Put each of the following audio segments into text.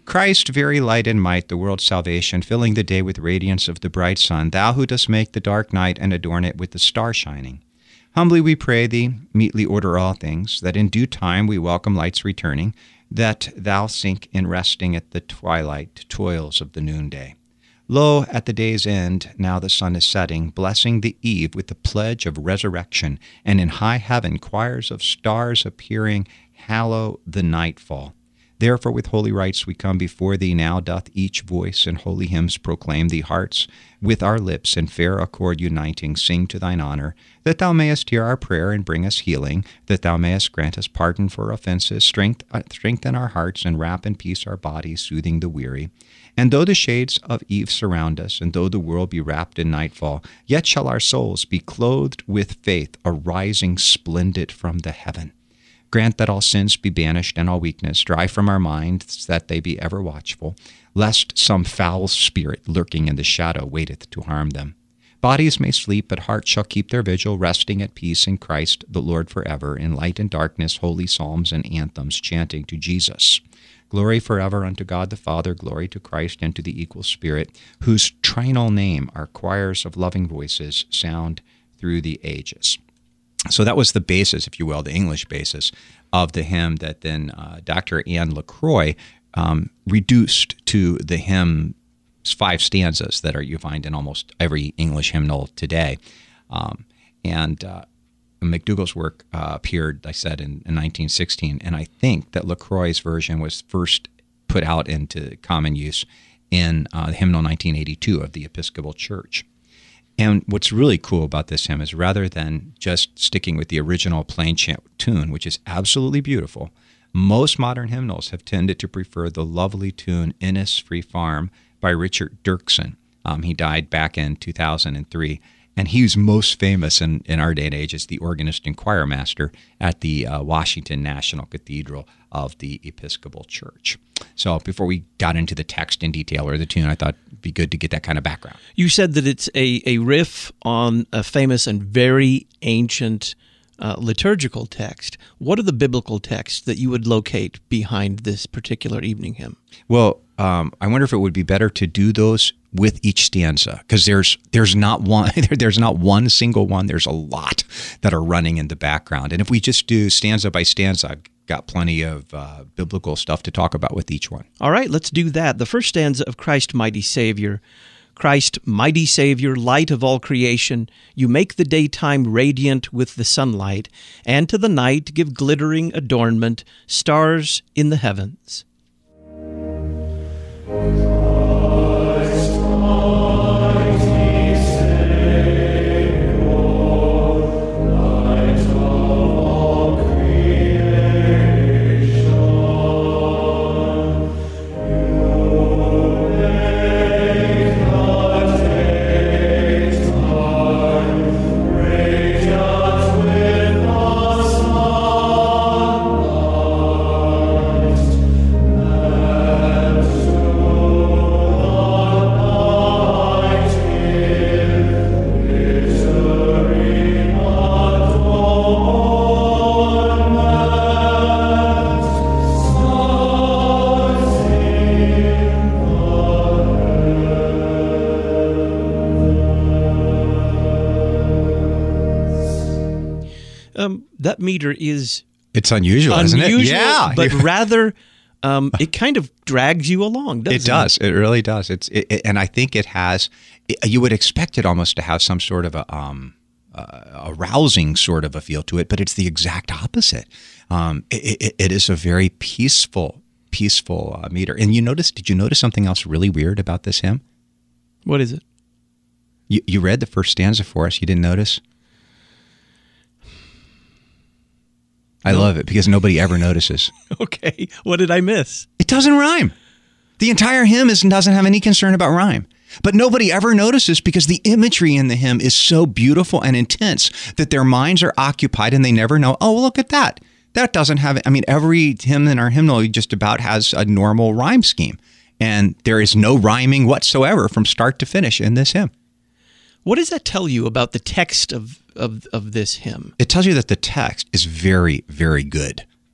Christ, very light and might, the world's salvation, filling the day with radiance of the bright sun, thou who dost make the dark night and adorn it with the star shining. Humbly we pray thee, meetly order all things, that in due time we welcome light's returning, that thou sink in resting at the twilight toils of the noonday. Lo, at the day's end, now the sun is setting, blessing the eve with the pledge of resurrection, and in high heaven choirs of stars appearing, hallow the nightfall. Therefore with holy rites we come before thee, now doth each voice in holy hymns proclaim thee, hearts with our lips in fair accord uniting, sing to thine honor, that thou mayest hear our prayer and bring us healing, that thou mayest grant us pardon for offenses, strengthen our hearts, and wrap in peace our bodies, soothing the weary. And though the shades of eve surround us, and though the world be wrapped in nightfall, yet shall our souls be clothed with faith, arising splendid from the heaven. Grant that all sins be banished and all weakness drive from our minds, that they be ever watchful, lest some foul spirit lurking in the shadow waiteth to harm them. Bodies may sleep, but hearts shall keep their vigil, resting at peace in Christ the Lord forever, in light and darkness, holy psalms and anthems chanting to Jesus. Glory forever unto God the Father, glory to Christ and to the equal Spirit, whose trinal name our choirs of loving voices sound through the ages. So that was the basis, if you will, the English basis of the hymn that then Dr. Anne LaCroix reduced to the hymn's 5 stanzas that you find in almost every English hymnal today. McDougall's work appeared, I said, in 1916, and I think that LaCroix's version was first put out into common use in the hymnal 1982 of the Episcopal Church. And what's really cool about this hymn is rather than just sticking with the original plain chant tune, which is absolutely beautiful, most modern hymnals have tended to prefer the lovely tune Innisfree Farm by Richard Dirksen. He died back in 2003, and he's most famous in our day and age as the organist and choir master at the Washington National Cathedral of the Episcopal Church. So before we got into the text in detail or the tune, I thought it'd be good to get that kind of background. You said that it's a riff on a famous and very ancient liturgical text. What are the biblical texts that you would locate behind this particular evening hymn? Well, I wonder if it would be better to do those with each stanza, because there's not one single one. There's a lot that are running in the background, and if we just do stanza by stanza, I've got plenty of biblical stuff to talk about with each one. All right, let's do that. The first stanza of Christ, Mighty Savior. Christ, mighty Savior, light of all creation, you make the daytime radiant with the sunlight, and to the night give glittering adornment, stars in the heavens. That meter is it's unusual, isn't it? Yeah, but rather it kind of drags you along, doesn't it? It does. It really does. And I think it has. You would expect it almost to have some sort of a rousing sort of a feel to it, but it's the exact opposite. It is a very peaceful meter. And did you notice something else really weird about this hymn? What is it? You read the first stanza for us. You didn't notice? I love it because nobody ever notices. Okay. What did I miss? It doesn't rhyme. The entire hymn doesn't have any concern about rhyme. But nobody ever notices because the imagery in the hymn is so beautiful and intense that their minds are occupied and they never know, oh, look at that. That doesn't have, every hymn in our hymnal just about has a normal rhyme scheme. And there is no rhyming whatsoever from start to finish in this hymn. What does that tell you about the text of this hymn? It tells you that the text is very, very good.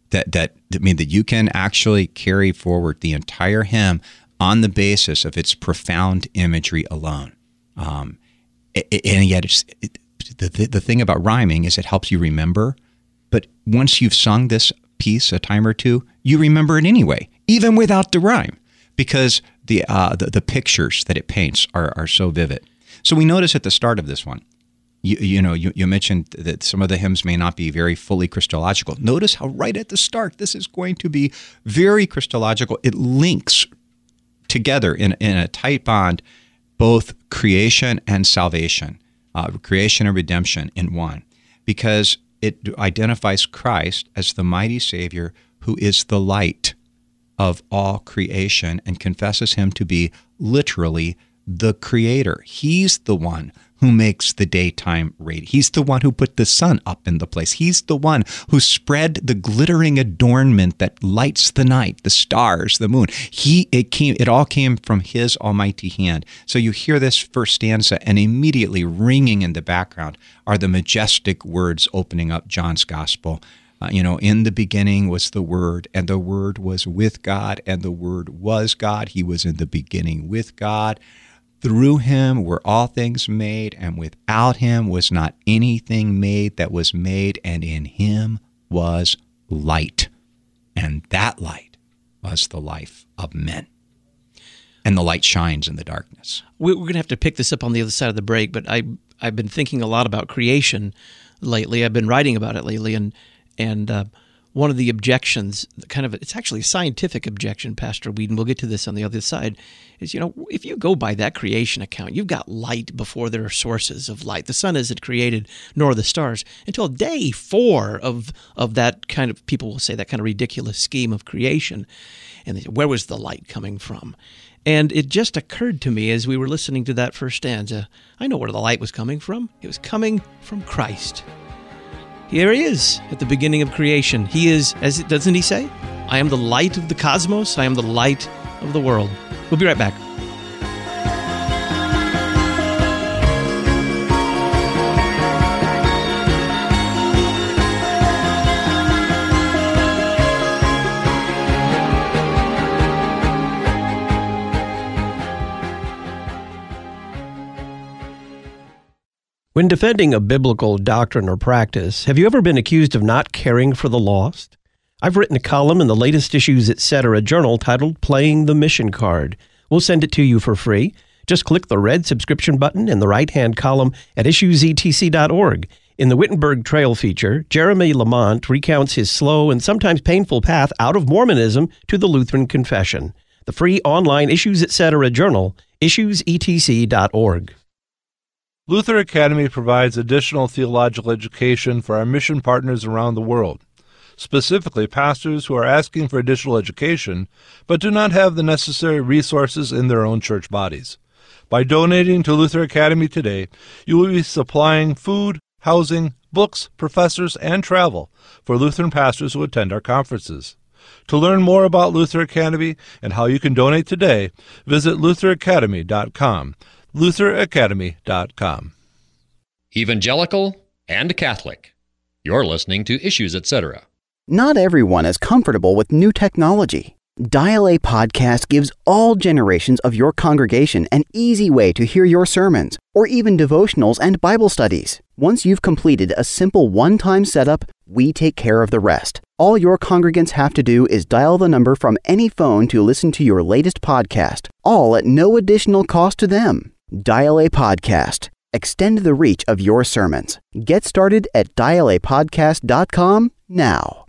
that you can actually carry forward the entire hymn on the basis of its profound imagery alone. And yet, the thing about rhyming is it helps you remember. But once you've sung this piece a time or two, you remember it anyway, even without the rhyme, because the pictures that it paints are so vivid. So we notice at the start of this one, you mentioned that some of the hymns may not be very fully Christological. Notice how right at the start, this is going to be very Christological. It links together in a tight bond both creation and salvation, creation and redemption in one, because it identifies Christ as the mighty Savior who is the light of all creation and confesses him to be literally the Creator. He's the one who makes the daytime radiant. He's the one who put the sun up in the place. He's the one who spread the glittering adornment that lights the night, the stars, the moon. It all came from his almighty hand. So you hear this first stanza, and immediately ringing in the background are the majestic words opening up John's gospel. In the beginning was the Word, and the Word was with God, and the Word was God. He was in the beginning with God. Through him were all things made, and without him was not anything made that was made, and in him was light. And that light was the life of men. And the light shines in the darkness. We're going to have to pick this up on the other side of the break, but I've been thinking a lot about creation lately. I've been writing about it lately, and one of the objections, it's actually a scientific objection, Pastor Whedon, we'll get to this on the other side, is, if you go by that creation account, you've got light before there are sources of light. The sun isn't created, nor the stars, until day 4 of that kind of, people will say, that kind of ridiculous scheme of creation. And they say, where was the light coming from? And it just occurred to me as we were listening to that first stanza, I know where the light was coming from. It was coming from Christ. Here he is at the beginning of creation. He is, doesn't he say? I am the light of the cosmos. I am the light of the world. We'll be right back. When defending a biblical doctrine or practice, have you ever been accused of not caring for the lost? I've written a column in the latest Issues Etc. journal titled Playing the Mission Card. We'll send it to you for free. Just click the red subscription button in the right-hand column at issuesetc.org. In the Wittenberg Trail feature, Jeremy Lamont recounts his slow and sometimes painful path out of Mormonism to the Lutheran Confession. The free online Issues Etc. journal, issuesetc.org. Luther Academy provides additional theological education for our mission partners around the world, specifically pastors who are asking for additional education but do not have the necessary resources in their own church bodies. By donating to Luther Academy today, you will be supplying food, housing, books, professors, and travel for Lutheran pastors who attend our conferences. To learn more about Luther Academy and how you can donate today, visit lutheracademy.com. lutheracademy.com. Evangelical and Catholic. You're listening to Issues Etc. Not everyone is comfortable with new technology. Dial A Podcast gives all generations of your congregation an easy way to hear your sermons, or even devotionals and Bible studies. Once you've completed a simple one-time setup, we take care of the rest. All your congregants have to do is dial the number from any phone to listen to your latest podcast, all at no additional cost to them. Dial A Podcast. Extend the reach of your sermons. Get started at dialapodcast.com now.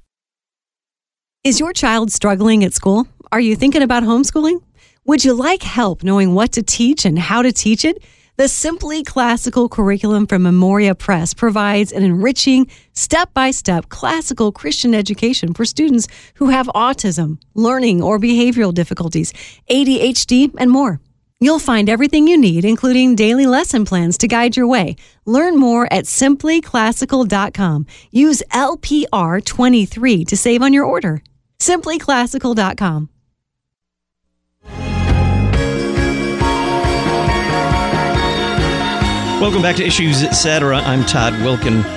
Is your child struggling at school? Are you thinking about homeschooling? Would you like help knowing what to teach and how to teach it? The Simply Classical curriculum from Memoria Press provides an enriching, step-by-step classical Christian education for students who have autism, learning or behavioral difficulties, ADHD, and more. You'll find everything you need, including daily lesson plans to guide your way. Learn more at simplyclassical.com. Use LPR23 to save on your order. simplyclassical.com. Welcome back to Issues Etc. I'm Todd Wilkin.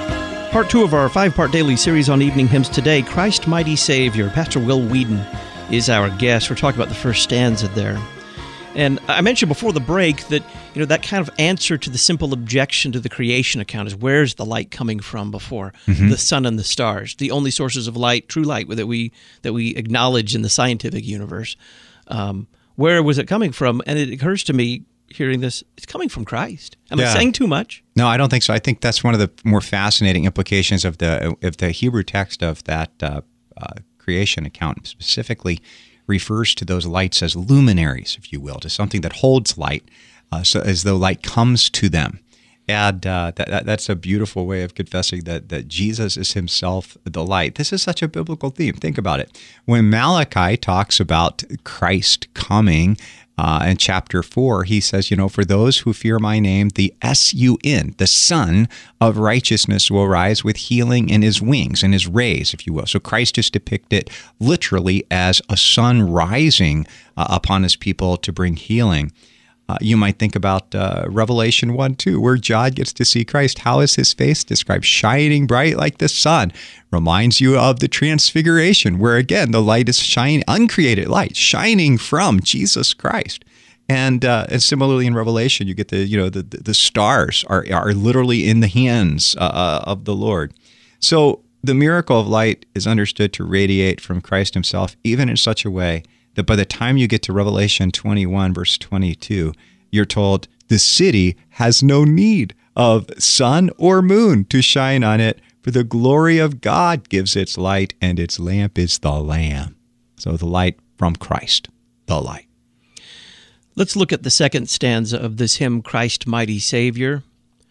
Part 2 of our 5-part daily series on evening hymns today, Christ Mighty Savior. Pastor Will Whedon is our guest. We're talking about the first stanza there. And I mentioned before the break that, that kind of answer to the simple objection to the creation account is, where's the light coming from before? The sun and the stars, the only sources of light, true light that we acknowledge in the scientific universe. Where was it coming from? And it occurs to me, hearing this, it's coming from Christ. Am I saying too much? No, I don't think so. I think that's one of the more fascinating implications of the Hebrew text of that creation account. Specifically refers to those lights as luminaries, if you will, to something that holds light, so as though light comes to them. And that's a beautiful way of confessing that Jesus is himself the light. This is such a biblical theme. Think about it. When Malachi talks about Christ coming, in chapter 4, he says, for those who fear my name, the S-U-N, the Son of Righteousness will rise with healing in his wings, in his rays, if you will. So Christ is depicted literally as a sun rising upon his people to bring healing. You might think about Revelation 1-2, where John gets to see Christ. How is his face described? Shining bright like the sun. Reminds you of the Transfiguration, where again, the light is shining, uncreated light, shining from Jesus Christ. And similarly in Revelation, you get the stars are literally in the hands of the Lord. So the miracle of light is understood to radiate from Christ himself, even in such a way that by the time you get to Revelation 21, verse 22, you're told the city has no need of sun or moon to shine on it, for the glory of God gives its light, and its lamp is the Lamb. So the light from Christ, the light. Let's look at the second stanza of this hymn, Christ Mighty Savior.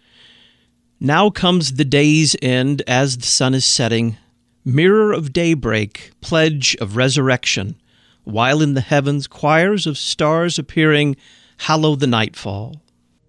Now comes the day's end as the sun is setting, mirror of daybreak, pledge of resurrection, while in the heavens choirs of stars appearing, hallow the nightfall.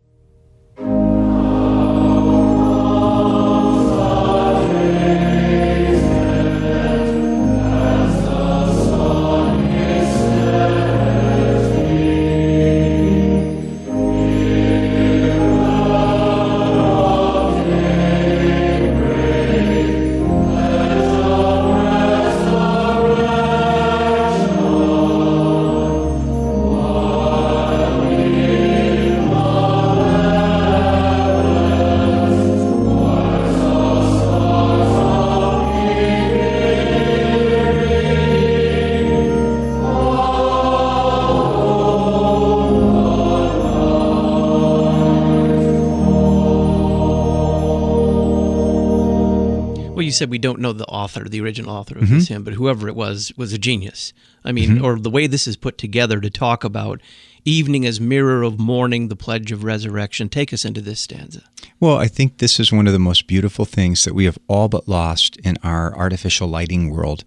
You said we don't know the author, the original author of this hymn, but whoever it was a genius. I mean, or the way this is put together to talk about evening as mirror of morning, the pledge of resurrection. Take us into this stanza. Well, I think this is one of the most beautiful things that we have all but lost in our artificial lighting world.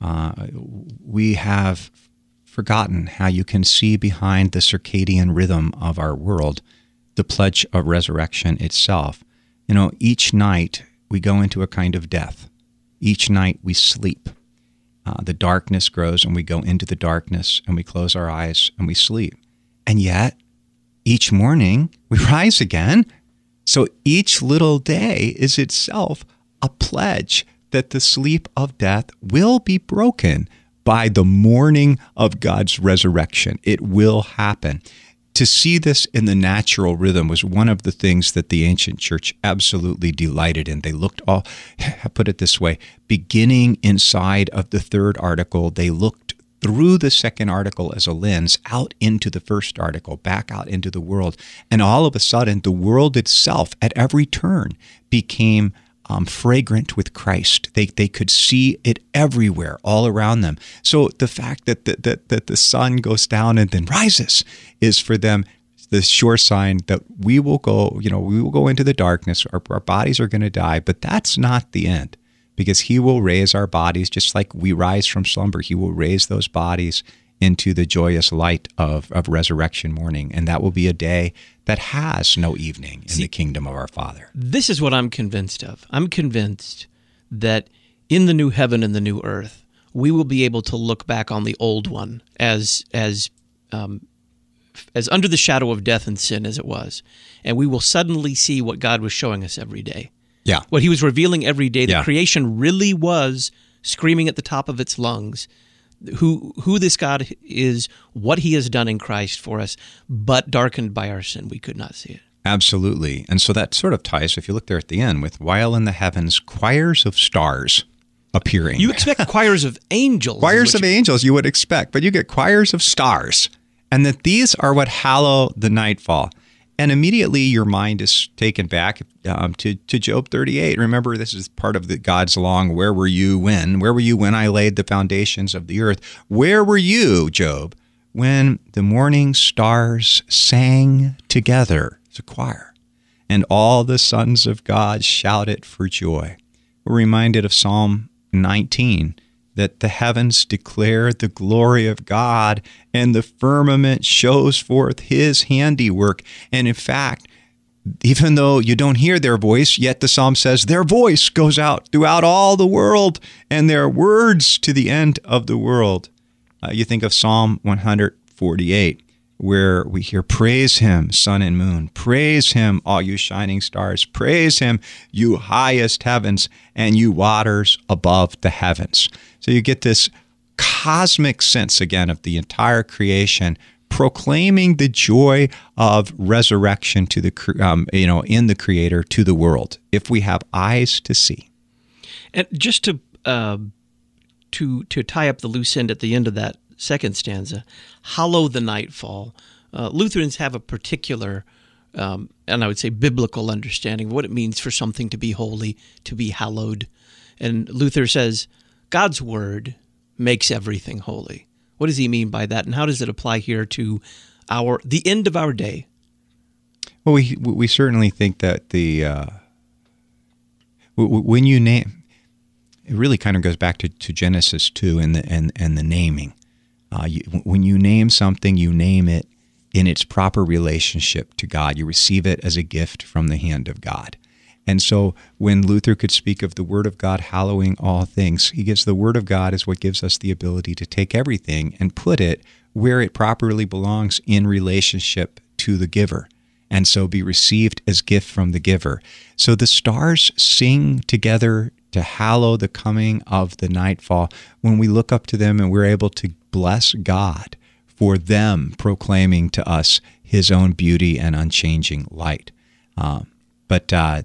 We have forgotten how you can see behind the circadian rhythm of our world the pledge of resurrection itself. Each night we go into a kind of death. Each night we sleep. The darkness grows and we go into the darkness and we close our eyes and we sleep. And yet, each morning we rise again. So each little day is itself a pledge that the sleep of death will be broken by the morning of God's resurrection. It will happen. To see this in the natural rhythm was one of the things that the ancient church absolutely delighted in. They looked all, put it this way, beginning inside of the third article, they looked through the second article as a lens out into the first article, back out into the world. And all of a sudden, the world itself at every turn became fragrant with Christ. They could see it everywhere, all around them. So the fact that the sun goes down and then rises is for them the sure sign that we will go into the darkness. Our bodies are going to die, but that's not the end, because he will raise our bodies just like we rise from slumber. He will raise those bodies into the joyous light of resurrection morning. And that will be a day that has no evening in the kingdom of our Father. This is what I'm convinced of. I'm convinced that in the new heaven and the new earth, we will be able to look back on the old one as under the shadow of death and sin as it was. And we will suddenly see what God was showing us every day. Yeah. What he was revealing every day, that Yeah. creation really was screaming at the top of its lungs who this God is, what he has done in Christ for us, but darkened by our sin, we could not see it. Absolutely. And so that sort of ties, if you look there at the end, with while in the heavens, choirs of stars appearing. You expect choirs of angels. Choirs of angels you would expect, but you get choirs of stars. And that these are what hallow the nightfall. And immediately your mind is taken back to Job 38. Remember, this is part of God's long, where were you when? Where were you when I laid the foundations of the earth? Where were you, Job, when the morning stars sang together as a choir, and all the sons of God shouted for joy? We're reminded of Psalm 19, that the heavens declare the glory of God, and the firmament shows forth his handiwork. And in fact, even though you don't hear their voice, yet the psalm says their voice goes out throughout all the world, and their words to the end of the world. You think of Psalm 148, where we hear, praise him, sun and moon. Praise him, all you shining stars. Praise him, you highest heavens, and you waters above the heavens. So you get this cosmic sense, again, of the entire creation proclaiming the joy of resurrection to the in the Creator to the world, if we have eyes to see. And just to tie up the loose end at the end of that second stanza, hallow the nightfall. Lutherans have a particular, and I would say biblical understanding of what it means for something to be holy, to be hallowed. And Luther says, God's word makes everything holy. What does he mean by that, and how does it apply here to the end of our day? Well, we certainly think that when you name, it really kind of goes back to Genesis 2 and the naming. When you name something, you name it in its proper relationship to God. You receive it as a gift from the hand of God. And so when Luther could speak of the Word of God hallowing all things, he gives the Word of God is what gives us the ability to take everything and put it where it properly belongs in relationship to the giver, and so be received as gift from the giver. So the stars sing together to hallow the coming of the nightfall when we look up to them and we're able to bless God for them proclaiming to us his own beauty and unchanging light. But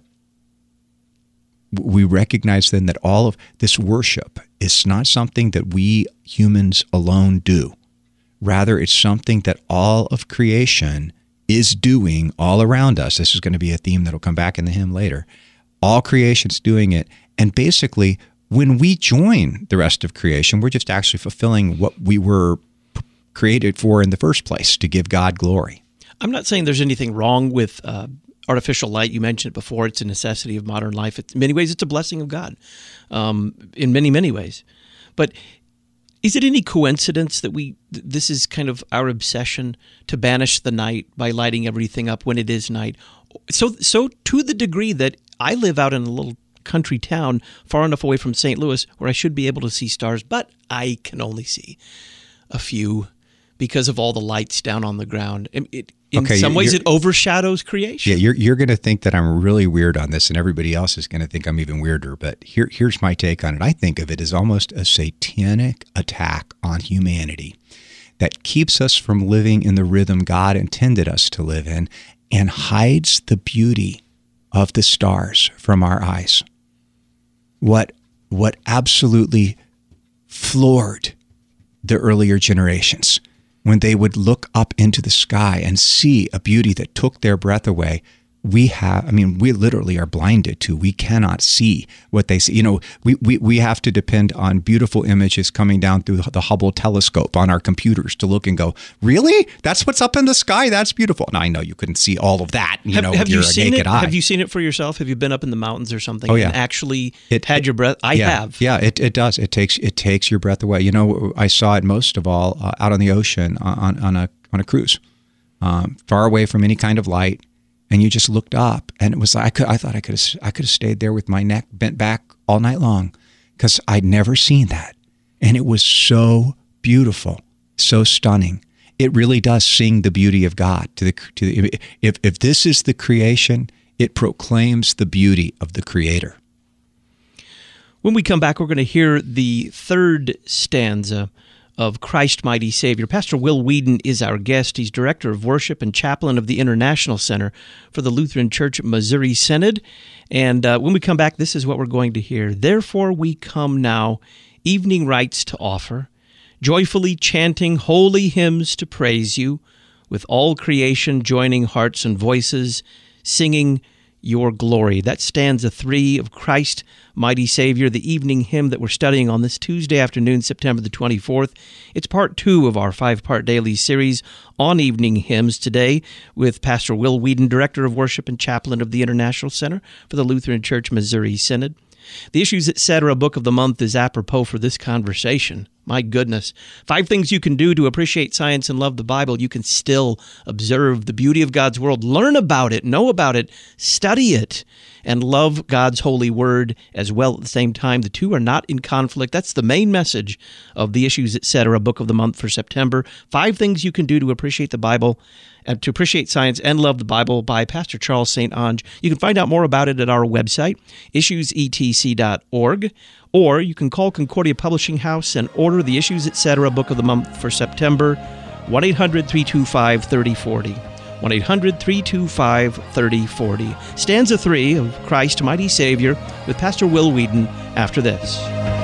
we recognize then that all of this worship is not something that we humans alone do. Rather, it's something that all of creation is doing all around us. This is going to be a theme that will come back in the hymn later. All creation's doing it. And basically, when we join the rest of creation, we're just actually fulfilling what we were created for in the first place, to give God glory. I'm not saying there's anything wrong with artificial light. You mentioned it before. It's a necessity of modern life. In many ways, it's a blessing of God in many, many ways. But is it any coincidence that this is kind of our obsession to banish the night by lighting everything up when it is night? So to the degree that I live out in a little country town far enough away from St. Louis where I should be able to see stars, but I can only see a few because of all the lights down on the ground. In some ways, it overshadows creation. Yeah, you're going to think that I'm really weird on this, and everybody else is going to think I'm even weirder. But here's my take on it. I think of it as almost a satanic attack on humanity that keeps us from living in the rhythm God intended us to live in and hides the beauty of the stars from our eyes. What absolutely floored the earlier generations when they would look up into the sky and see a beauty that took their breath away. We literally are blinded to. We cannot see what they see. We have to depend on beautiful images coming down through the Hubble telescope on our computers to look and go, really? That's what's up in the sky? That's beautiful. Now, I know you couldn't see all of that, with your naked eye. Have you seen it for yourself? Have you been up in the mountains or something and actually had your breath? I have. Yeah, it does. It takes your breath away. I saw it most of all out on the ocean on a cruise, far away from any kind of light. And you just looked up, and it was like I thought I could have stayed there with my neck bent back all night long, because I'd never seen that, and it was so beautiful, so stunning. It really does sing the beauty of God to the. If this is the creation, It proclaims the beauty of the Creator. When we come back, we're going to hear the third stanza of Christ Mighty Savior. Pastor Will Weedon is our guest. He's Director of Worship and Chaplain of the International Center for the Lutheran Church Missouri Synod. And when we come back, this is what we're going to hear. Therefore we come now, evening rites to offer, joyfully chanting holy hymns to praise you, with all creation joining hearts and voices, singing your glory. That's stanza 3 of Christ Mighty Savior, the evening hymn that we're studying on this Tuesday afternoon, September the 24th. It's part 2 of our 5-part daily series on evening hymns today with Pastor Will Weedon, Director of Worship and Chaplain of the International Center for the Lutheran Church Missouri Synod. The Issues Etc. Book of the Month is apropos for this conversation. My goodness. 5 things you can do to appreciate science and love the Bible. You can still observe the beauty of God's world, learn about it, know about it, study it, and love God's holy word as well at the same time. The two are not in conflict. That's the main message of the Issues Etc. Book of the Month for September. 5 things you can do to appreciate the Bible, to appreciate science and love the Bible by Pastor Charles St. Onge. You can find out more about it at our website, issuesetc.org, or you can call Concordia Publishing House and order the Issues Etc. Book of the Month for September, 1-800-325-3040. 1-800-325-3040. Stanza 3 of Christ Mighty Savior with Pastor Will Weedon after this.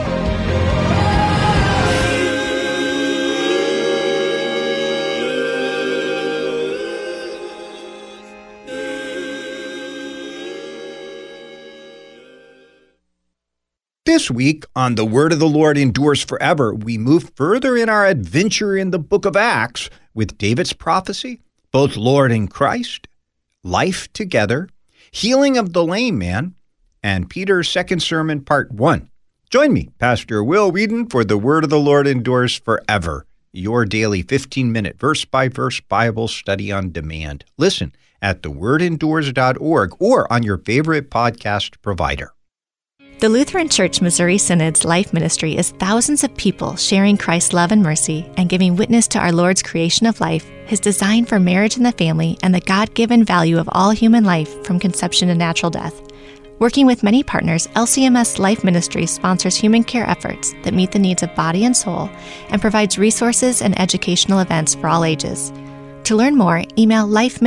This week on The Word of the Lord Endures Forever, we move further in our adventure in the book of Acts with David's prophecy, both Lord and Christ, life together, healing of the lame man, and Peter's second sermon, part 1. Join me, Pastor Will Weedon, for The Word of the Lord Endures Forever, your daily 15-minute verse-by-verse Bible study on demand. Listen at thewordendures.org or on your favorite podcast provider. The Lutheran Church Missouri Synod's life ministry is thousands of people sharing Christ's love and mercy and giving witness to our Lord's creation of life, His design for marriage and the family, and the God-given value of all human life from conception to natural death. Working with many partners, LCMS Life Ministry sponsors human care efforts that meet the needs of body and soul and provides resources and educational events for all ages. To learn more, email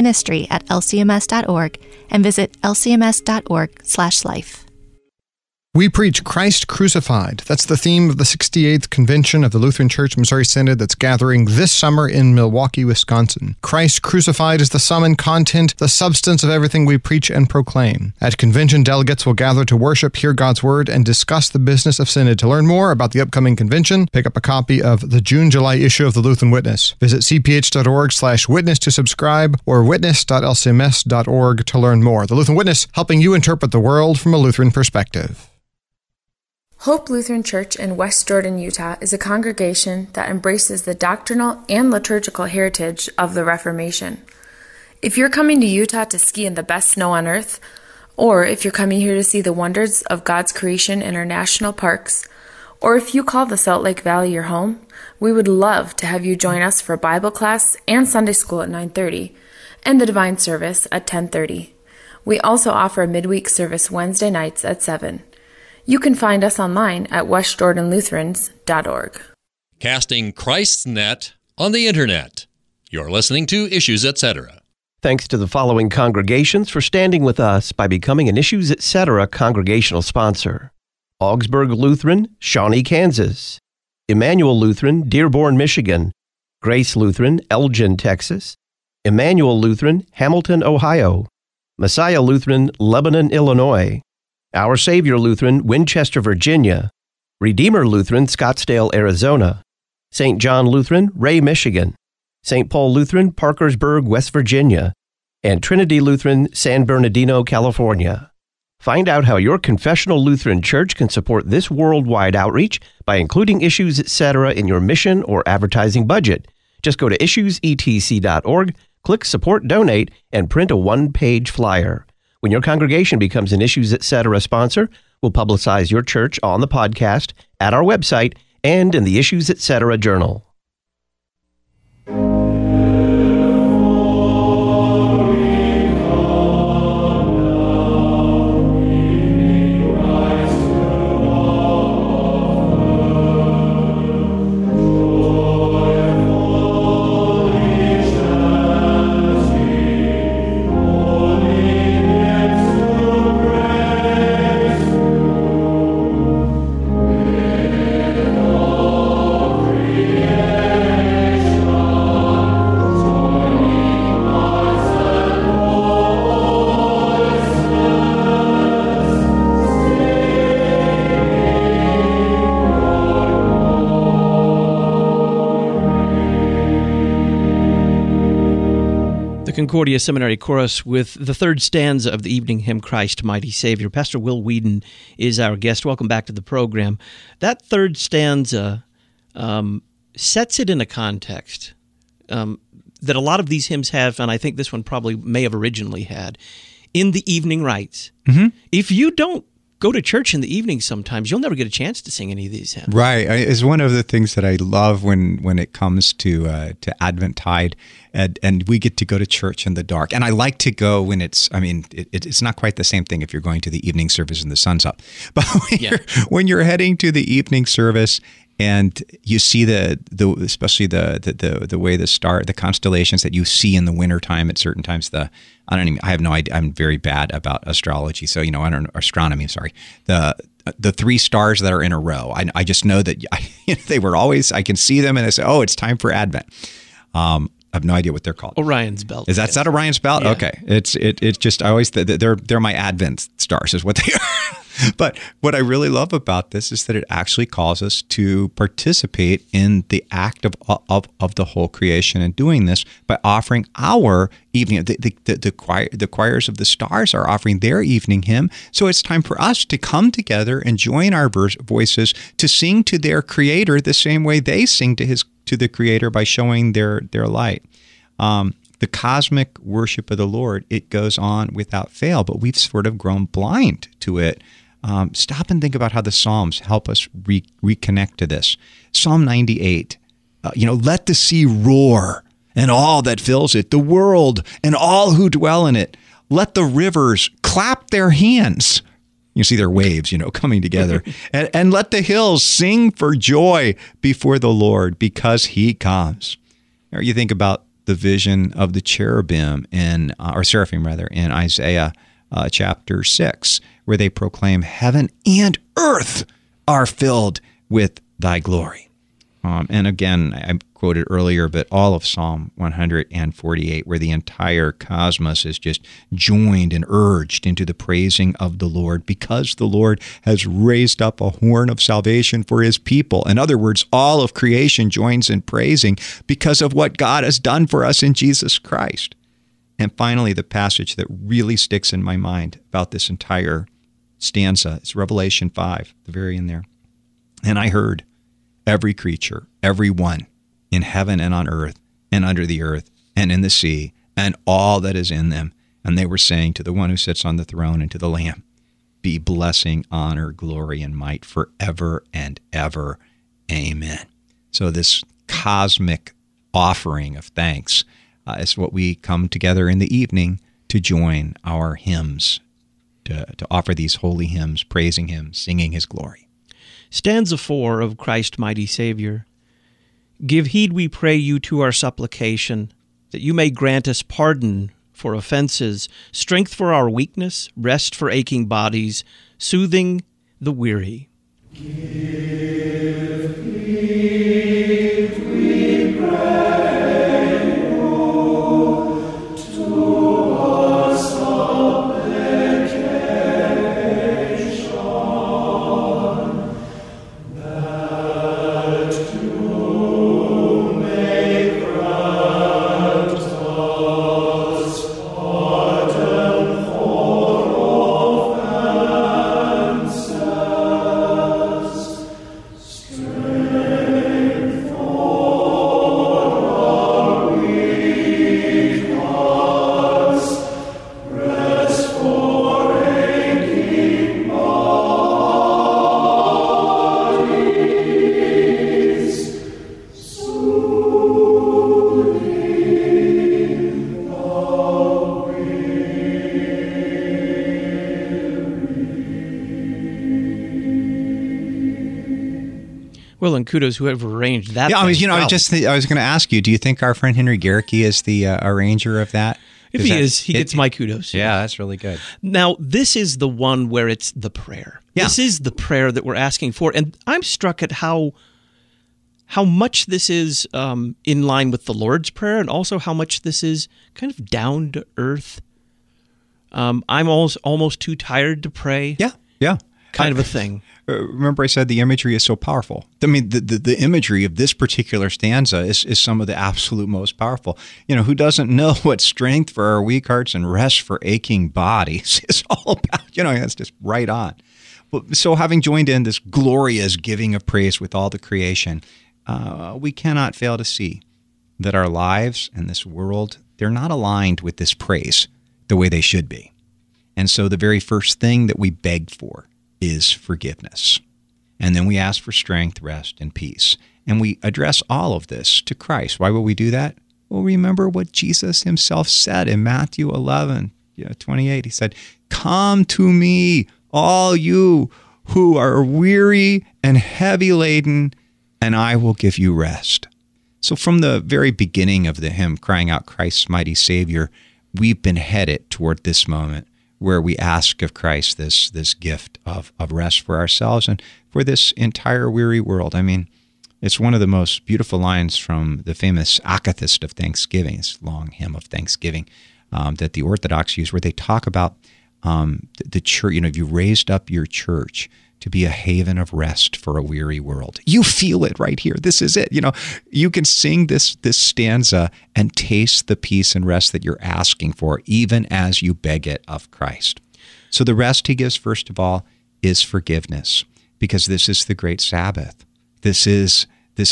lifeministry@lcms.org and visit lcms.org/life. We preach Christ crucified. That's the theme of the 68th Convention of the Lutheran Church Missouri Synod that's gathering this summer in Milwaukee, Wisconsin. Christ crucified is the sum and content, the substance of everything we preach and proclaim. At convention, delegates will gather to worship, hear God's Word, and discuss the business of Synod. To learn more about the upcoming convention, pick up a copy of the June-July issue of the Lutheran Witness. Visit cph.org/witness to subscribe or witness.lcms.org to learn more. The Lutheran Witness, helping you interpret the world from a Lutheran perspective. Hope Lutheran Church in West Jordan, Utah is a congregation that embraces the doctrinal and liturgical heritage of the Reformation. If you're coming to Utah to ski in the best snow on earth, or if you're coming here to see the wonders of God's creation in our national parks, or if you call the Salt Lake Valley your home, we would love to have you join us for Bible class and Sunday school at 9:30 and the Divine Service at 10:30. We also offer a midweek service Wednesday nights at 7. You can find us online at westjordanlutherans.org. Casting Christ's net on the Internet. You're listening to Issues Etc. Thanks to the following congregations for standing with us by becoming an Issues Etc. congregational sponsor. Augsburg Lutheran, Shawnee, Kansas. Emmanuel Lutheran, Dearborn, Michigan. Grace Lutheran, Elgin, Texas. Emmanuel Lutheran, Hamilton, Ohio. Messiah Lutheran, Lebanon, Illinois. Our Savior Lutheran, Winchester, Virginia. Redeemer Lutheran, Scottsdale, Arizona. St. John Lutheran, Ray, Michigan. St. Paul Lutheran, Parkersburg, West Virginia. And Trinity Lutheran, San Bernardino, California. Find out how your confessional Lutheran church can support this worldwide outreach by including Issues Etc. in your mission or advertising budget. Just go to issuesetc.org, click Support Donate, and print a one-page flyer. When your congregation becomes an Issues Etc. sponsor, we'll publicize your church on the podcast, at our website, and in the Issues Etc. Journal. Concordia Seminary Chorus with the third stanza of the evening hymn, Christ Mighty Savior. Pastor Will Whedon is our guest. Welcome back to the program. That third stanza sets it in a context that a lot of these hymns have, and I think this one probably may have originally had, in the evening rites. Mm-hmm. If you don't go to church in the evening sometimes, you'll never get a chance to sing any of these hymns. Right. It's one of the things that I love when it comes to Adventtide, and we get to go to church in the dark. And I like to go when it's not quite the same thing if you're going to the evening service and the sun's up. But when you're heading to the evening service and you see especially the way the constellations that you see in the wintertime at certain times, I have no idea. I'm very bad about astrology. So, astronomy, sorry. The three stars that are in a row, I just know that they were always, I can see them and I say, oh, it's time for Advent. I have no idea what they're called. Orion's belt. Is that Orion's belt? Yeah. Okay. It's just, I always, they're my Advent stars is what they are. But what I really love about this is that it actually calls us to participate in the act of the whole creation, and doing this by offering our evening. The choirs of the stars are offering their evening hymn. So it's time for us to come together and join our voices to sing to their Creator the same way they sing to the Creator by showing their light. The cosmic worship of the Lord, it goes on without fail, but we've sort of grown blind to it. Stop and think about how the Psalms help us reconnect to this. Psalm 98, let the sea roar and all that fills it, the world and all who dwell in it. Let the rivers clap their hands. You see their waves, coming together. and let the hills sing for joy before the Lord because he comes. Or you think about the vision of the cherubim seraphim in Isaiah chapter 6, where they proclaim heaven and earth are filled with thy glory. And again, I quoted earlier, but all of Psalm 148, where the entire cosmos is just joined and urged into the praising of the Lord, because the Lord has raised up a horn of salvation for his people. In other words, all of creation joins in praising because of what God has done for us in Jesus Christ. And finally, the passage that really sticks in my mind about this entire stanza is Revelation 5, the very end there. And I heard every creature, every one in heaven and on earth and under the earth and in the sea and all that is in them. And they were saying to the one who sits on the throne and to the Lamb, be blessing, honor, glory, and might forever and ever. Amen. So this cosmic offering of thanks is what we come together in the evening to join our hymns, to offer these holy hymns, praising him, singing his glory. Stanza 4 of Christ Mighty Savior. Give heed, we pray you, to our supplication, that you may grant us pardon for offenses, strength for our weakness, rest for aching bodies, soothing the weary. Give heed, we pray. Well, and kudos whoever arranged that. Yeah, I was going to ask you, do you think our friend Henry Gehrke is the arranger of that? If he is, he gets my kudos. Yeah, that's really good. Now, this is the one where it's the prayer. Yeah. This is the prayer that we're asking for. And I'm struck at how much this is in line with the Lord's Prayer, and also how much this is kind of down to earth. I'm almost too tired to pray. Yeah. kind of a thing. Remember I said the imagery is so powerful. I mean, the imagery of this particular stanza is some of the absolute most powerful. Who doesn't know what strength for our weak hearts and rest for aching bodies is all about? That's just right on. So having joined in this glorious giving of praise with all the creation, we cannot fail to see that our lives and this world, they're not aligned with this praise the way they should be. And so the very first thing that we beg for is forgiveness. And then we ask for strength, rest, and peace. And we address all of this to Christ. Why will we do that? Well, remember what Jesus himself said in Matthew 11:28. He said, "Come to me, all you who are weary and heavy laden, and I will give you rest." So from the very beginning of the hymn, crying out Christ's mighty Savior, we've been headed toward this moment where we ask of Christ this gift of rest for ourselves and for this entire weary world. I mean, it's one of the most beautiful lines from the famous Akathist of Thanksgiving, this long hymn of Thanksgiving that the Orthodox use, where they talk about the church. You raised up your church to be a haven of rest for a weary world. You feel it right here. This is it. You can sing this stanza and taste the peace and rest that you're asking for, even as you beg it of Christ. So the rest he gives, first of all, is forgiveness, because this is the great Sabbath. This is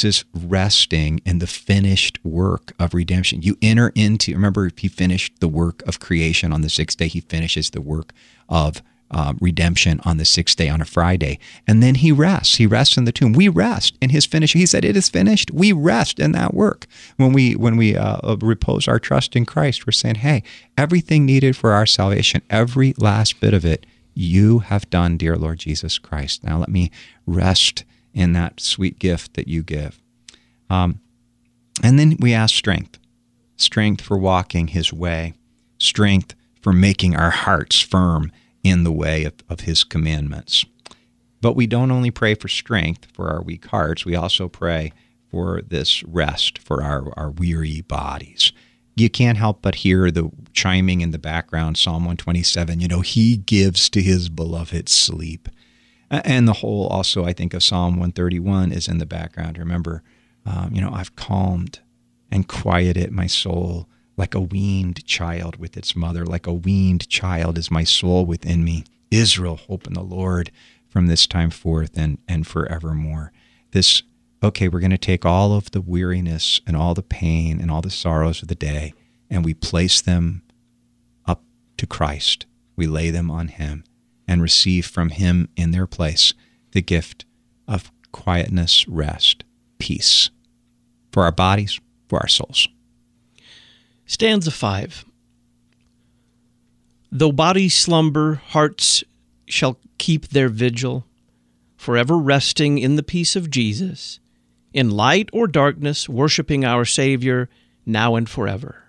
resting in the finished work of redemption. You enter into, remember, he finished the work of creation on the sixth day. He finishes the work of redemption on the sixth day, on a Friday. And then he rests. He rests in the tomb. We rest in his finish. He said, "It is finished." We rest in that work. When we repose our trust in Christ, we're saying, hey, everything needed for our salvation, every last bit of it, you have done, dear Lord Jesus Christ. Now let me rest in that sweet gift that you give. And then we ask strength for walking his way, strength for making our hearts firm in the way of his commandments. But we don't only pray for strength for our weak hearts, we also pray for this rest for our weary bodies. You can't help but hear the chiming in the background, Psalm 127, he gives to his beloved sleep. And the whole also, I think, of Psalm 131 is in the background. Remember, I've calmed and quieted my soul like a weaned child with its mother. Like a weaned child is my soul within me. Israel, hope in the Lord from this time forth and forevermore. We're going to take all of the weariness and all the pain and all the sorrows of the day, and we place them up to Christ. We lay them on him and receive from him in their place the gift of quietness, rest, peace for our bodies, for our souls. Stanza 5. Though bodies slumber, hearts shall keep their vigil, forever resting in the peace of Jesus, in light or darkness, worshiping our Savior, now and forever.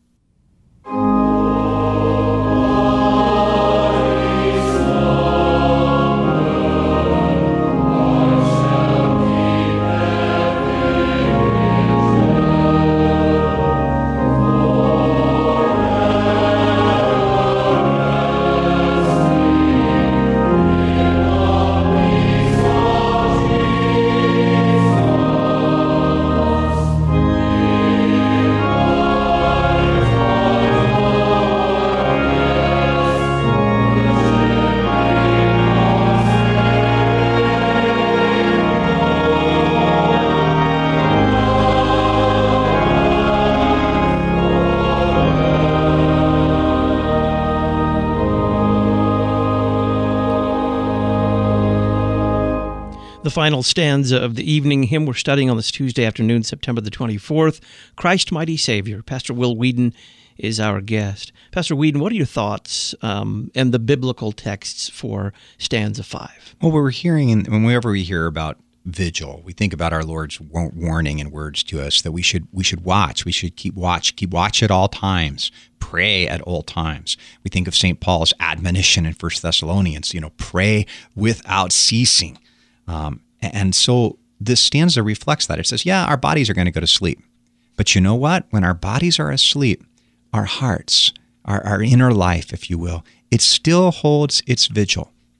The final stanza of the evening hymn we're studying on this Tuesday afternoon, September the 24th, Christ Mighty Savior. Pastor Will Whedon is our guest. Pastor Whedon, what are your thoughts and the biblical texts for stanza 5? Well, we're hearing, whenever we hear about vigil, we think about our Lord's warning and words to us that we should watch. We should keep watch at all times, pray at all times. We think of St. Paul's admonition in 1 Thessalonians, pray without ceasing. And so this stanza reflects that. It says, yeah, our bodies are going to go to sleep. But you know what? When our bodies are asleep, our hearts, our inner life, if you will, it still holds its vigil.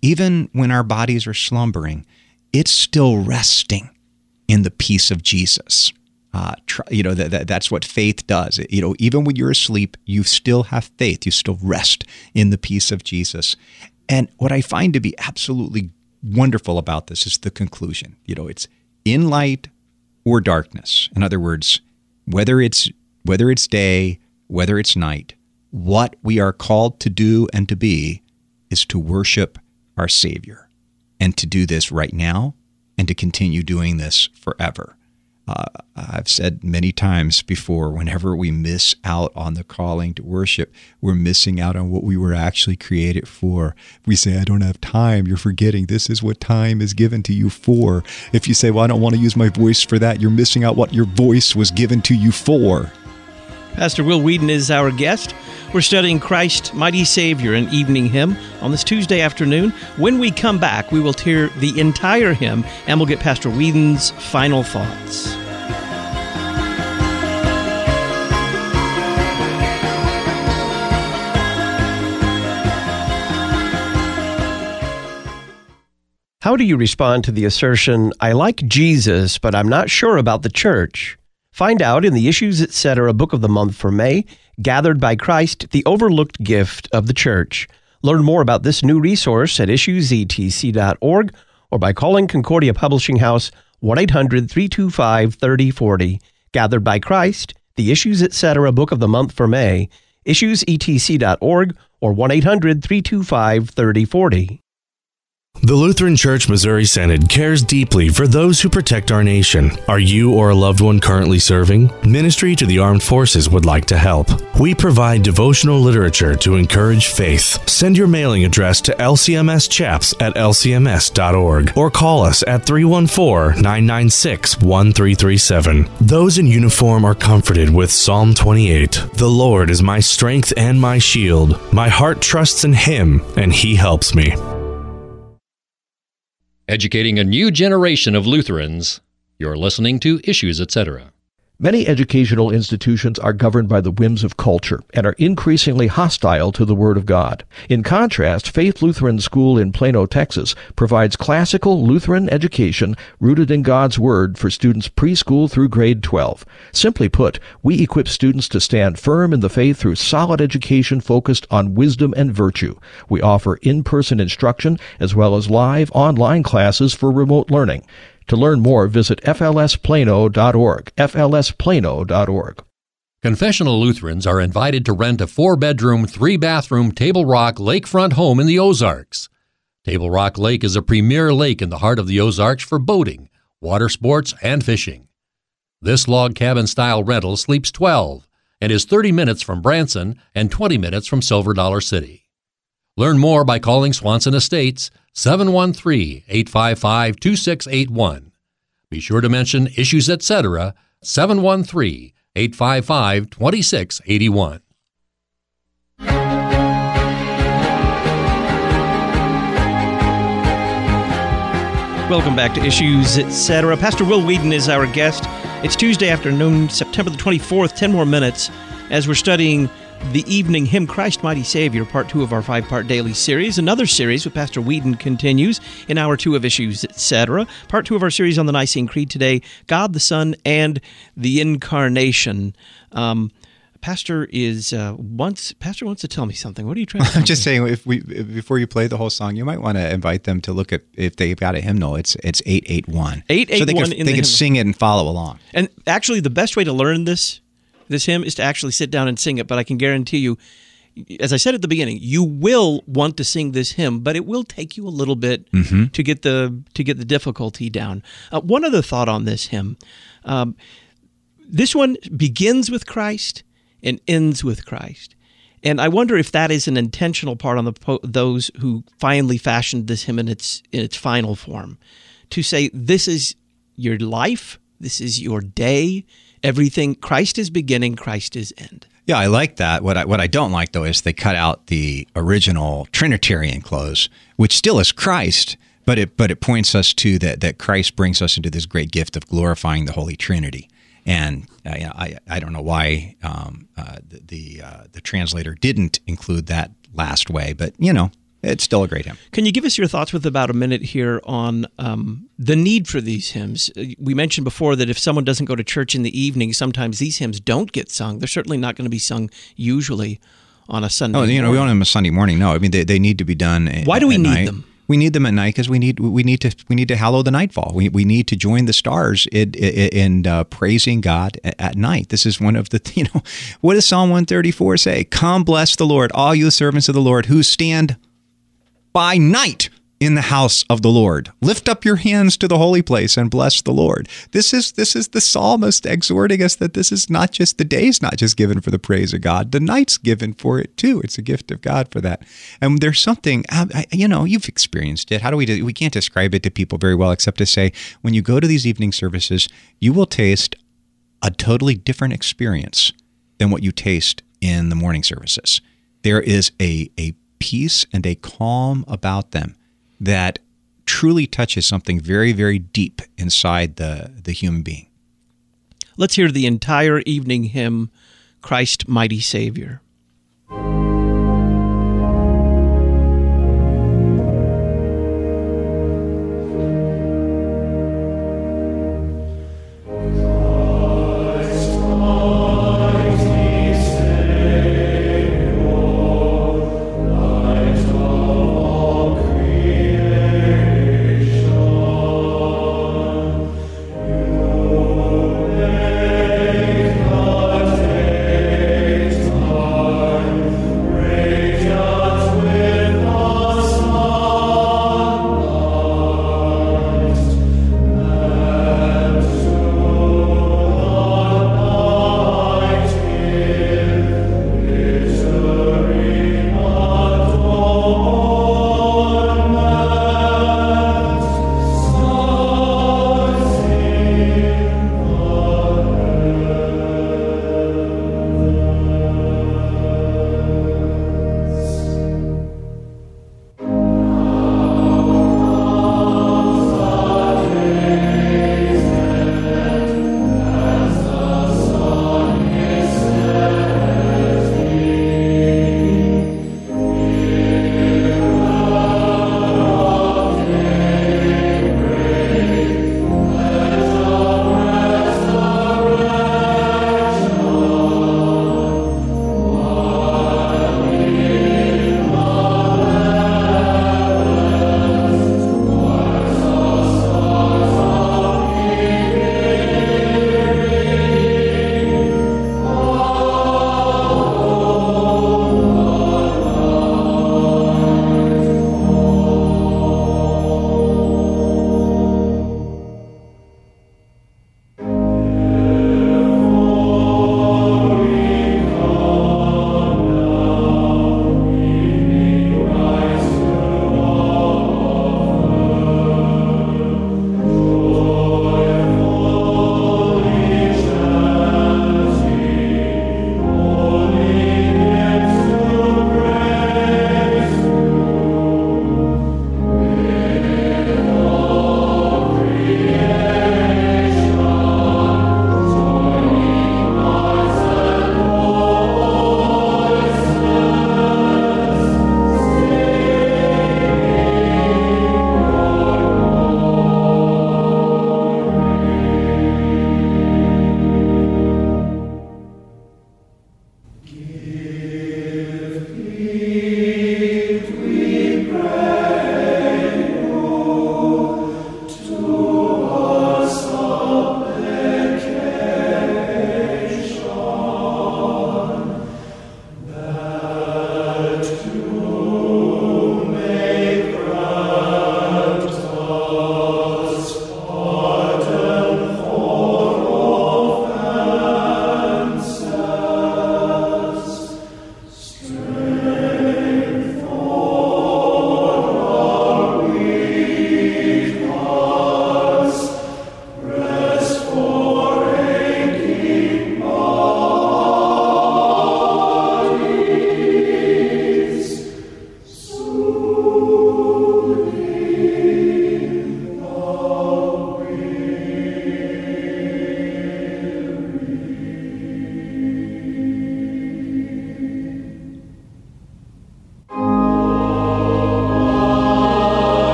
even when our bodies are slumbering, it's still resting in the peace of Jesus. That's what faith does. Even when you're asleep, you still have faith. You still rest in the peace of Jesus. And what I find to be absolutely wonderful about this is the conclusion. It's in light or darkness. In other words, whether it's day, whether it's night, what we are called to do and to be is to worship our Savior, and to do this right now and to continue doing this forever. I've said many times before, whenever we miss out on the calling to worship, we're missing out on what we were actually created for. If we say, I don't have time, you're forgetting this is what time is given to you for. If you say, well, I don't want to use my voice for that, you're missing out what your voice was given to you for. Pastor Will Weedon is our guest. We're studying Christ, Mighty Savior, an evening hymn on this Tuesday afternoon. When we come back, we will hear the entire hymn, and we'll get Pastor Weedon's final thoughts. How do you respond to the assertion, I like Jesus, but I'm not sure about the church? Find out in the Issues Etc. Book of the Month for May, Gathered by Christ, the Overlooked Gift of the Church. Learn more about this new resource at issuesetc.org or by calling Concordia Publishing House 1-800-325-3040. Gathered by Christ, the Issues Etc. Book of the Month for May, issuesetc.org or 1-800-325-3040. The Lutheran Church Missouri Synod cares deeply for those who protect our nation. Are you or a loved one currently serving? Ministry to the Armed Forces would like to help. We provide devotional literature to encourage faith. Send your mailing address to lcmschaps@lcms.org or call us at 314-996-1337. Those in uniform are comforted with Psalm 28. The Lord is my strength and my shield. My heart trusts in Him, and He helps me. Educating a new generation of Lutherans. You're listening to Issues Etc. Many educational institutions are governed by the whims of culture and are increasingly hostile to the Word of God. In contrast, Faith Lutheran School in Plano, Texas, provides classical Lutheran education rooted in God's Word for students preschool through grade 12. Simply put, we equip students to stand firm in the faith through solid education focused on wisdom and virtue. We offer in-person instruction as well as live online classes for remote learning. To learn more, visit flsplano.org, flsplano.org. Confessional Lutherans are invited to rent a 4-bedroom, 3-bathroom Table Rock lakefront home in the Ozarks. Table Rock Lake is a premier lake in the heart of the Ozarks for boating, water sports, and fishing. This log cabin-style rental sleeps 12 and is 30 minutes from Branson and 20 minutes from Silver Dollar City. Learn more by calling Swanson Estates 713-855-2681. Be sure to mention Issues Etc. 713-855-2681. Welcome back to Issues Etc. Pastor Will Weedon is our guest. It's Tuesday afternoon, September the 24th, 10 more minutes, as we're studying the evening hymn, Christ Mighty Savior, part 2 of our 5-part daily series. Another series with Pastor Weedon continues in hour 2 of Issues Etc. Part 2 of our series on the Nicene Creed today, God the Son and the Incarnation. Pastor wants to tell me something. What are you trying to tell I'm just saying, before you play the whole song, you might want to invite them to look at if they've got a hymnal. It's 881. 881 so they can sing it and follow along. And actually, the best way to learn this hymn is to actually sit down and sing it, but I can guarantee you, as I said at the beginning, you will want to sing this hymn, but it will take you a little bit to get the difficulty down. One other thought on this hymn. This one begins with Christ and ends with Christ. And I wonder if that is an intentional part on those who finally fashioned this hymn in its final form, to say this is your life, this is your day, everything. Christ is beginning, Christ is end. Yeah, I like that. What I don't like, though, is they cut out the original Trinitarian close, which still is Christ, but it points us to that Christ brings us into this great gift of glorifying the Holy Trinity. And I don't know why the translator didn't include that last way, but It's still a great hymn. Can you give us your thoughts with about a minute here on the need for these hymns? We mentioned before that if someone doesn't go to church in the evening, sometimes these hymns don't get sung. They're certainly not going to be sung usually on a Sunday morning. We don't have them a Sunday morning. No, I mean they need to be done. Why do we need night. them? We need them at night because we need to hallow the nightfall. We need to join the stars in praising God at night. This is one of the what does Psalm 134 say? Come, bless the Lord, all you servants of the Lord who stand by night in the house of the Lord. Lift up your hands to the holy place and bless the Lord. This is the psalmist exhorting us that this is not just the day's not just given for the praise of God. The night's given for it too. It's a gift of God for that. And there's something, you've experienced it. How do we do it? We can't describe it to people very well except to say, when you go to these evening services, you will taste a totally different experience than what you taste in the morning services. There is a peace and a calm about them that truly touches something very, very deep inside the human being. Let's hear the entire evening hymn, Christ Mighty Savior.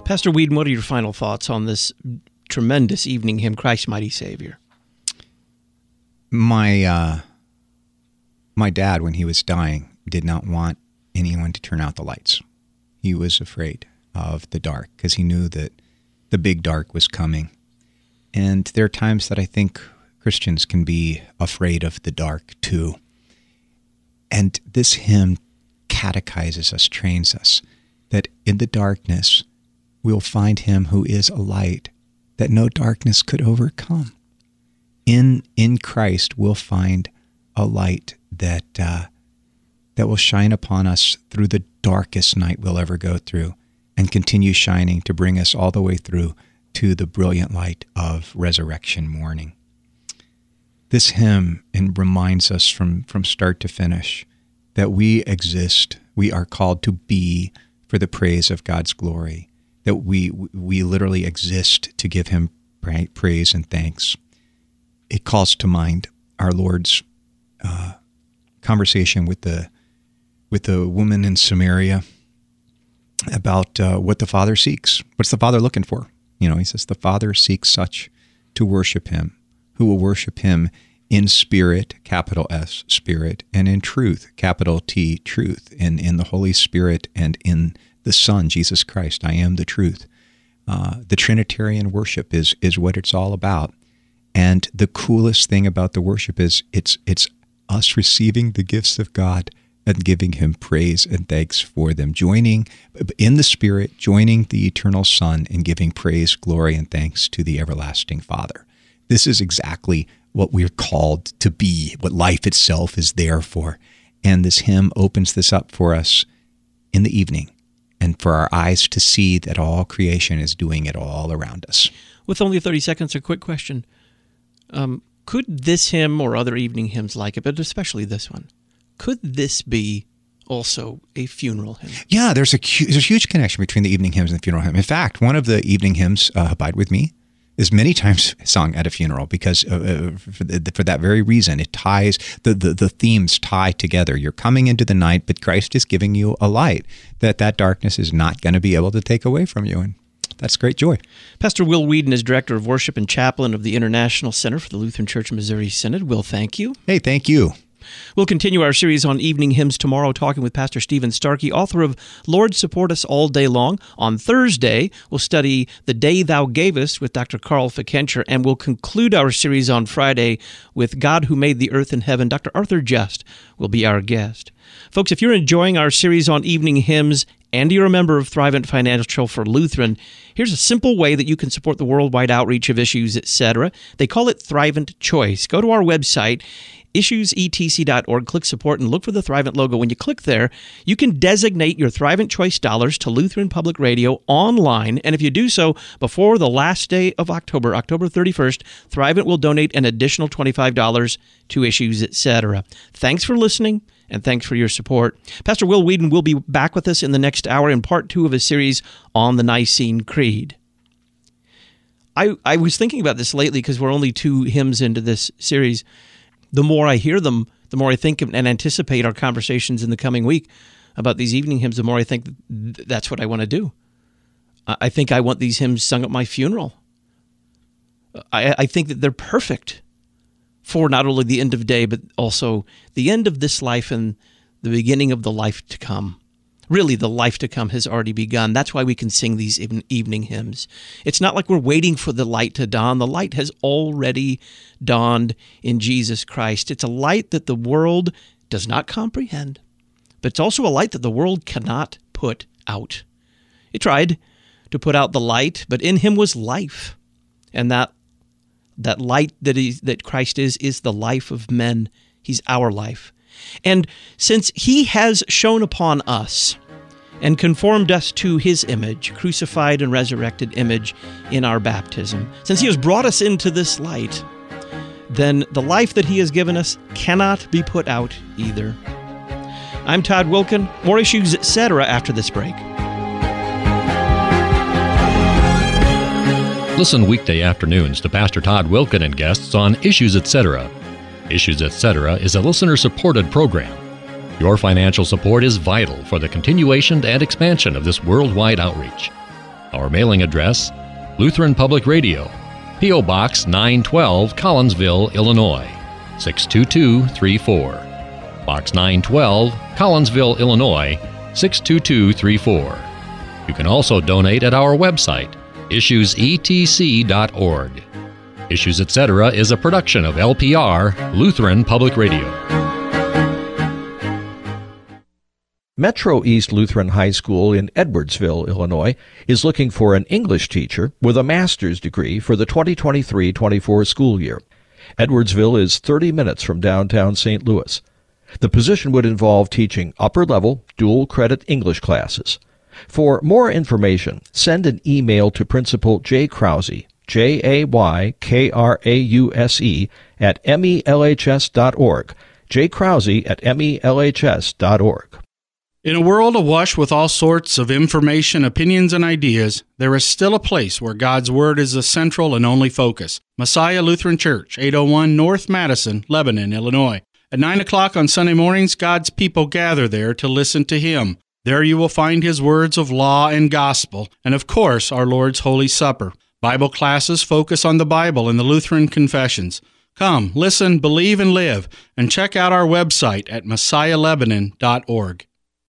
Pastor Whedon, what are your final thoughts on this tremendous evening hymn, Christ Mighty Savior? My dad, when he was dying, did not want anyone to turn out the lights. He was afraid of the dark because he knew that the big dark was coming. And there are times that I think Christians can be afraid of the dark too. And this hymn catechizes us, trains us, that in the darkness we'll find him who is a light that no darkness could overcome. In Christ we'll find a light that will shine upon us through the darkest night we'll ever go through, and continue shining to bring us all the way through to the brilliant light of resurrection morning. This hymn reminds us from start to finish that we exist, we are called to be for the praise of God's glory, that we literally exist to give him praise and thanks. It calls to mind our Lord's conversation with the woman in Samaria about what the Father seeks. What's the Father looking for? He says the Father seeks such to worship him, who will worship him in spirit, capital S, spirit, and in truth, capital T, truth, and in the Holy Spirit and in the Son, Jesus Christ. I am the truth. The Trinitarian worship is what it's all about. And the coolest thing about the worship is it's us receiving the gifts of God and giving him praise and thanks for them, joining in the Spirit, joining the eternal Son, and giving praise, glory, and thanks to the everlasting Father. This is exactly what we're called to be, what life itself is there for. And this hymn opens this up for us in the evening, and for our eyes to see that all creation is doing it all around us. With only 30 seconds, a quick question. Could this hymn or other evening hymns like it, but especially this one, could this be also a funeral hymn? Yeah, there's a huge connection between the evening hymns and the funeral hymn. In fact, one of the evening hymns, Abide With Me, is many times sung at a funeral because for that very reason. It ties, the themes tie together. You're coming into the night, but Christ is giving you a light that darkness is not going to be able to take away from you. And that's great joy. Pastor Will Whedon is Director of Worship and Chaplain of the International Center for the Lutheran Church Missouri Synod. Will, thank you. Hey, thank you. We'll continue our series on evening hymns tomorrow, talking with Pastor Stephen Starkey, author of Lord Support Us All Day Long. On Thursday, we'll study The Day Thou Gavest with Dr. Carl Fickencher, and we'll conclude our series on Friday with God Who Made the Earth and Heaven. Dr. Arthur Just will be our guest. Folks, if you're enjoying our series on evening hymns and you're a member of Thrivent Financial for Lutheran, here's a simple way that you can support the worldwide outreach of Issues, etc. They call it Thrivent Choice. Go to our website, issuesetc.org, click support, and look for the Thrivent logo. When you click there, you can designate your Thrivent Choice dollars to Lutheran Public Radio online, and if you do so before the last day of October, October 31st, Thrivent will donate an additional $25 to Issues, etc. Thanks for listening, and thanks for your support. Pastor Will Whedon will be back with us in the next hour in part 2 of a series on the Nicene Creed. I was thinking about this lately because we're only 2 hymns into this series. The more I hear them, the more I think and anticipate our conversations in the coming week about these evening hymns, the more I think that's what I want to do. I think I want these hymns sung at my funeral. I think that they're perfect for not only the end of day, but also the end of this life and the beginning of the life to come. Really, the life to come has already begun. That's why we can sing these evening hymns. It's not like we're waiting for the light to dawn. The light has already dawned in Jesus Christ. It's a light that the world does not comprehend, but it's also a light that the world cannot put out. It tried to put out the light, but in him was life. And that light that Christ is the life of men. He's our life. And since he has shone upon us and conformed us to his image, crucified and resurrected image in our baptism, since he has brought us into this light, then the life that he has given us cannot be put out either. I'm Todd Wilken. More Issues, etc. after this break. Listen weekday afternoons to Pastor Todd Wilken and guests on Issues, etc. Issues, etc. is a listener-supported program. Your financial support is vital for the continuation and expansion of this worldwide outreach. Our mailing address, Lutheran Public Radio, P.O. Box 912, Collinsville, Illinois, 62234. Box 912, Collinsville, Illinois, 62234. You can also donate at our website, issuesetc.org. Issues Etc. is a production of LPR, Lutheran Public Radio. Metro East Lutheran High School in Edwardsville, Illinois, is looking for an English teacher with a master's degree for the 2023-24 school year. Edwardsville is 30 minutes from downtown St. Louis. The position would involve teaching upper-level, dual-credit English classes. For more information, send an email to Principal Jay Krause, Jaykrause, at melhs.org, jkrause@melhs.org. In a world awash with all sorts of information, opinions, and ideas, there is still a place where God's Word is the central and only focus. Messiah Lutheran Church, 801 North Madison, Lebanon, Illinois. At 9 o'clock on Sunday mornings, God's people gather there to listen to Him. There you will find His words of law and gospel, and of course, our Lord's Holy Supper. Bible classes focus on the Bible and the Lutheran confessions. Come, listen, believe, and live, and check out our website at messiahlebanon.org.